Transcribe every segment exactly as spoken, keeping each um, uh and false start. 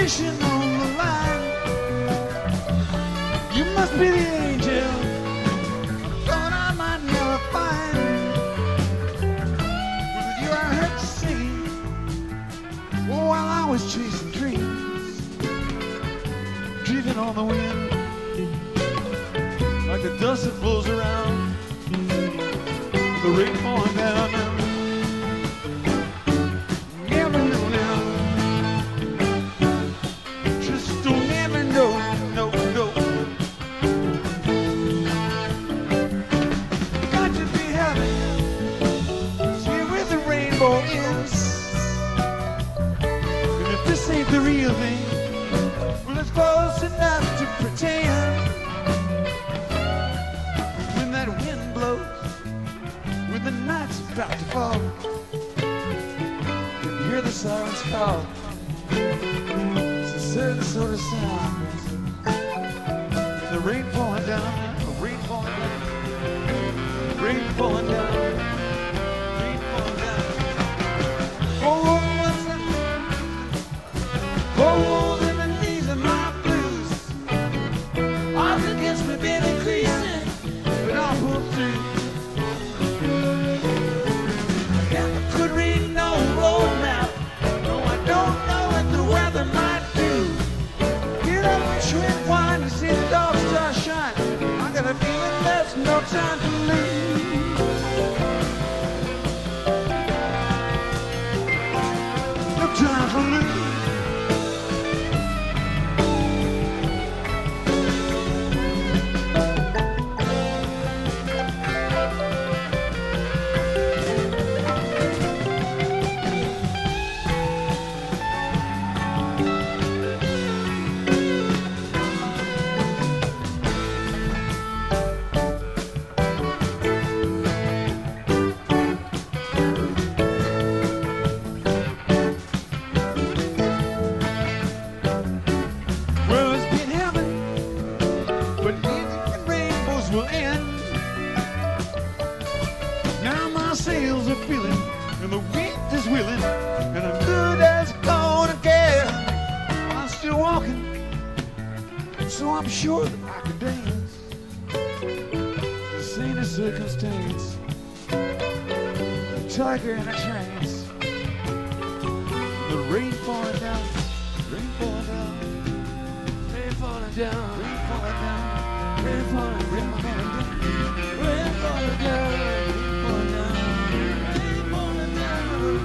fishing on the line. You must be the angel thought I might never find. With you I heard you sing while I was chasing dreams, drifting on the wind like the dust that flows around, the rain falling down. Never know now, just don't never know, no, no. Got to be happy, see where the rainbow is. And if this ain't the real thing, well, it's close enough to pretend. When that wind blows, when the night's about to fall, you hear the sirens call. It's a certain sort of sound. The rain falling down, the rain falling down, rain falling down, rain falling down. Oh, what's that? Oh, in the knees of my blues. Odds against me been increasing, but I'll pull through. Could read no road map. No, I don't know what the weather might do. Get up and drink wine and see the dog star shine. I got a feeling there's no time to lose. No time to lose. Well, it's been heaven, but music and rainbows will end. Now my sails are filling, and the wind is willing, and I'm good as gold again. I'm still walking, so I'm sure that I can dance. This ain't a circumstance, a tiger in a trance. The rain falling down, rain falling down. Rain falling down, rain falling down, rain falling, rain falling down, rain falling down, rain falling down, rain falling down.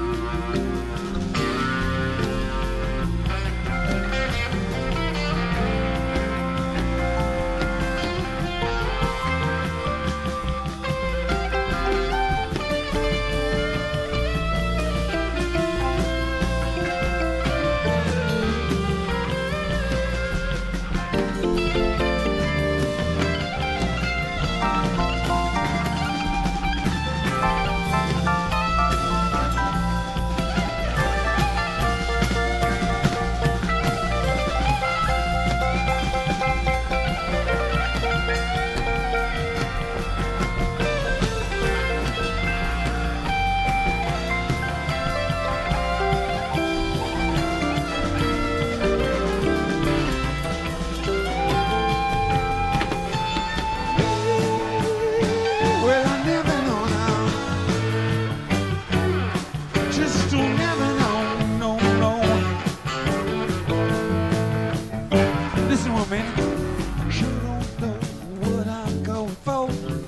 Well, I never know now. Just don't never know, no, no. Listen one minute. Sure don't know what I'm going for.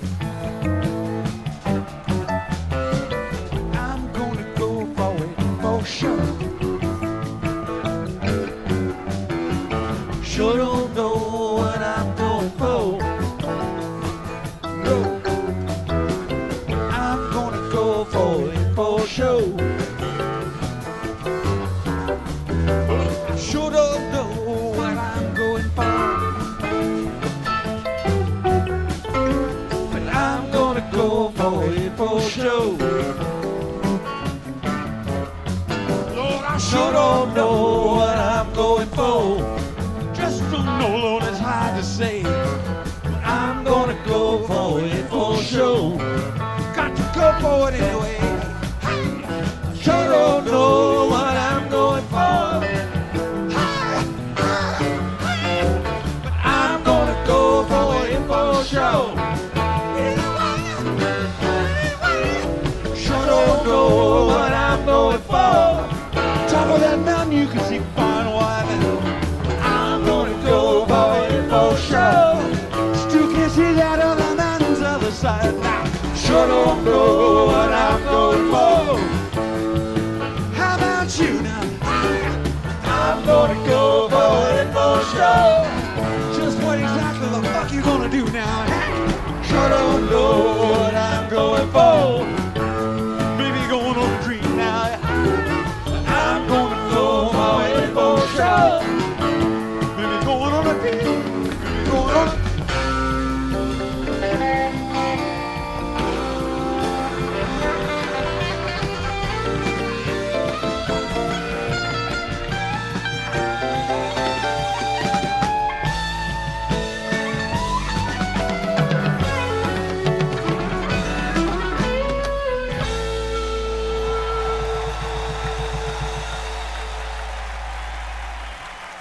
I'm gonna go for it for sure. Sure don't know what I'm going for. No, I'm gonna go for it for sure. Sure don't know what I'm going for, but I'm gonna go for it for sure. Lord, I sure don't know what I'm going for. Just don't know, Lord, it's hard to say. But I'm gonna go for it for sure. Got to go for it anyway. Sure don't know what I'm going for. could see fine wife. I'm gonna go boy for sure. Still can't see that other man's other side now. Sure don't know what I'm going for. How about you now? I'm gonna go boy for sure. Just what exactly the fuck you gonna do now? Sure don't know what I'm going for. Maybe going on a dream now. I'm gonna go my way for sure. Maybe going on a dream.